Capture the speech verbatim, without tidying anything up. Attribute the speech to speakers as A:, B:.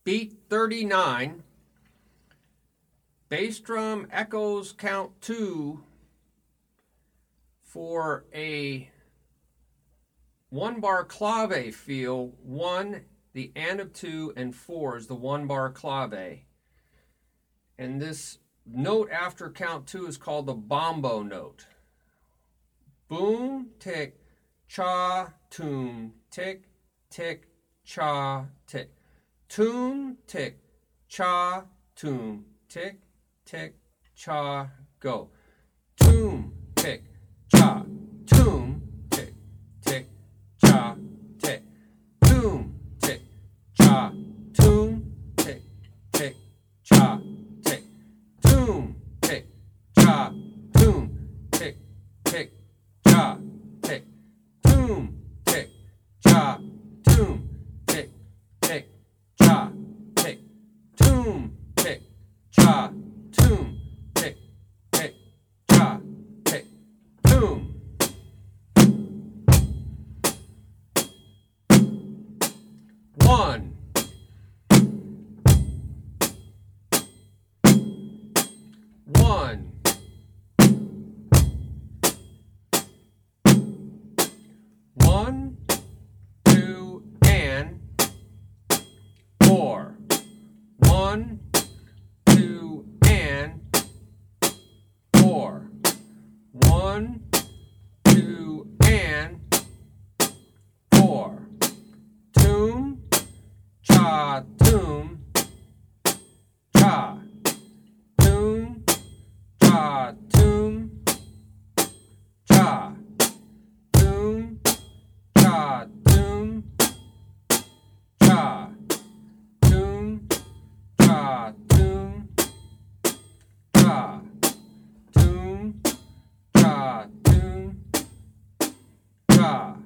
A: Beat thirty-nine. Bass drum echoes count two for a one bar clave feel. One, the and of two, and four is the one bar clave. And this note after count two is called the bombo note. Boom, tick, cha, toom, tick, tick, cha, tick. Toom, tick, cha, toom, tick, tick, cha, go. Toom, tick, cha, toom, tick, tick, cha, tick. Toom, tick, cha, toom, tick, tick, cha, tick. Toom, tick, cha, toom, tick, tick, cha, tick. Toom, tick, cha, toom, tick, tick, cha, tick. Toom, tick, cha, toom, tick, tick, cha, tick. Toom. One. One. One, two, and four. One, two, and four. One, two, and four. Toom, cha, toom, cha. Toom, cha, toom, cha. Toom, cha, toom, cha. Toom, cha, toom, cha. Toom, cha, toom, cha.